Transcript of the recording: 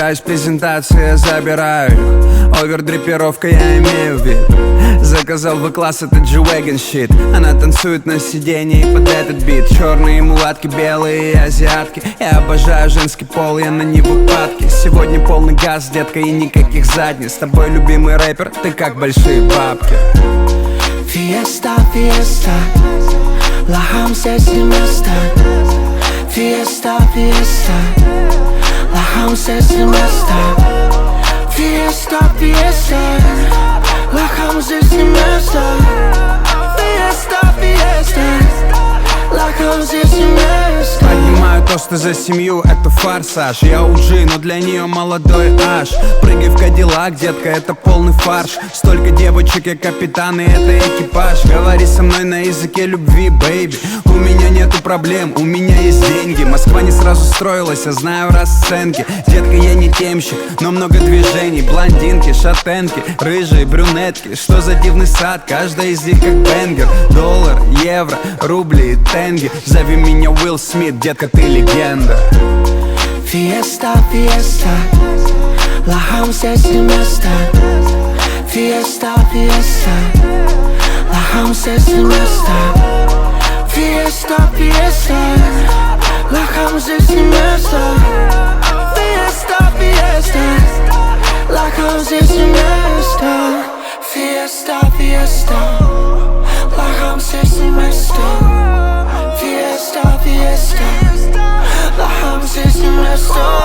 нуждаюсь в презентации, я забираю их. Овердрипировка, я имею вид. Заказал V-класс, это G-Wagon shit. Она танцует на сиденье под этот бит. Черные мулатки, белые и азиатки. Я обожаю женский пол, я на него падки. Сегодня полный газ, детка, и никаких задниц. С тобой любимый рэпер, ты как большие бабки. Fiesta, fiesta, la hamse semesta. Fiesta, fiesta, la hamse semesta. Fiesta, fiesta, la hamse semesta. Fiesta, fiesta, la hamse semesta. Поднимаю тосты за семью, это форсаж. Я UG, но для нее молодой аж. Прыгай в Кадиллак, детка, это полный фарш. Столько девочек, я капитан, и это экипаж. Говори со мной на языке любви, бэйби. У меня нету проблем, у меня есть деньги. Москва не сразу строилась, я знаю расценки. Детка, я не темщик, но много движений. Блондинки, шатенки, рыжие, брюнетки. Что за дивный сад, каждая из них как бенгер. Доллар, евро, рубли и тенге. Зови меня Уилл Смит, детка, ты легенда. Fiesta, fiesta, la hamse semesta. Fiesta, fiesta, la hamse semesta. Fiesta, fiesta, la hamse semesta. Fiesta, fiesta, la hamse semesta. Fiesta, fiesta, la hamse semesta. Fiesta, fiesta, la hamse semesta.